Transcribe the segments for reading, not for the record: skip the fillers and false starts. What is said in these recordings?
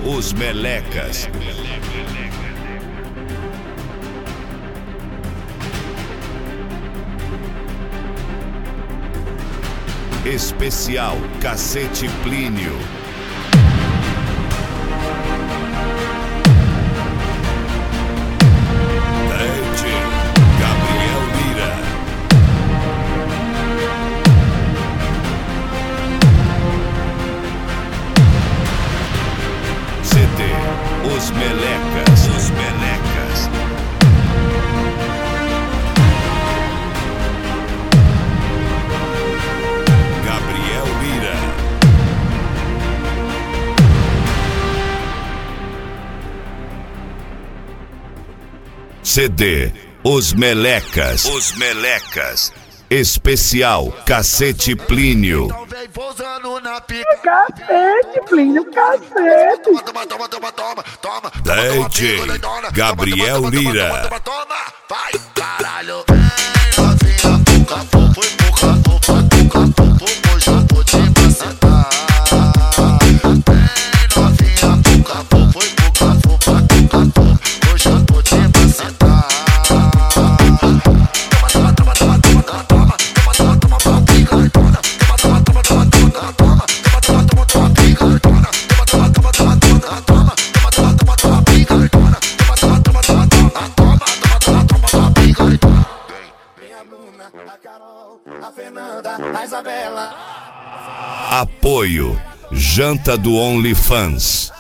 Os Melecas. Especial Cacete Plínio. DJ Gabriel Lira. CD Os Melecas. Os Melecas. Gabriel Lira. CD Os Melecas. Os Melecas. Especial Cacete Plínio. Então vem pousando na pica. Cacete, Plínio, cacete. Toma. DJ Gabriel Lira. Toma, vai, caralho. Novinha, puca, foi puca, hoje eu vou te macetar. Novinha, puca, foi puca, hoje eu vou te macetar. Apoio Janta do OnlyFans.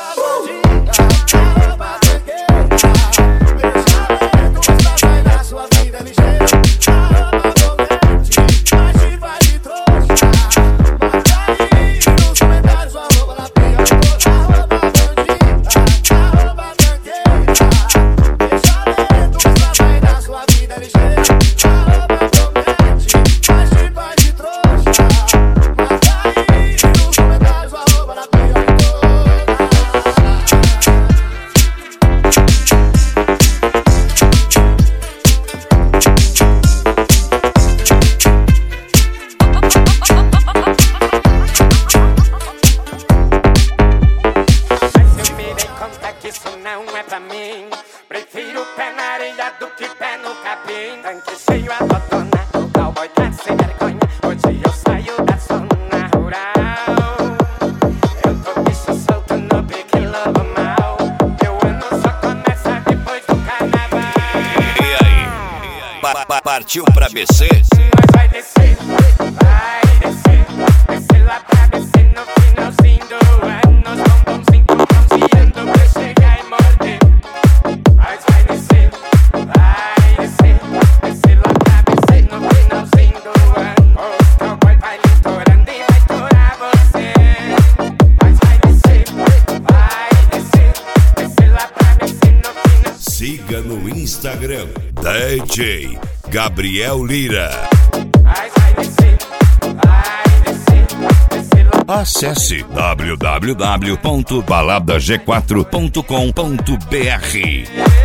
Prefiro pé na areia do que pé no capim. Tanque cheio a totona, o cowboy tá sem vergonha. Hoje eu saio da zona rural. Eu tô bicho solto no pique lobo mal. Meu ano só começa depois do carnaval. E aí? Partiu pra BC? Nós vai descer, descer lá pra BC no finalzinho do ano. Nós bombonzinho bronzeando pra chegar e morder. Nós vai descer lá pra BC no finalzinho do ano. O cowboy vai litorando e vai torar você. Nós vai descer lá pra BC no finalzinho. Siga no Instagram DJ Gabriel Lira. Acesse www.baladag4.com.br.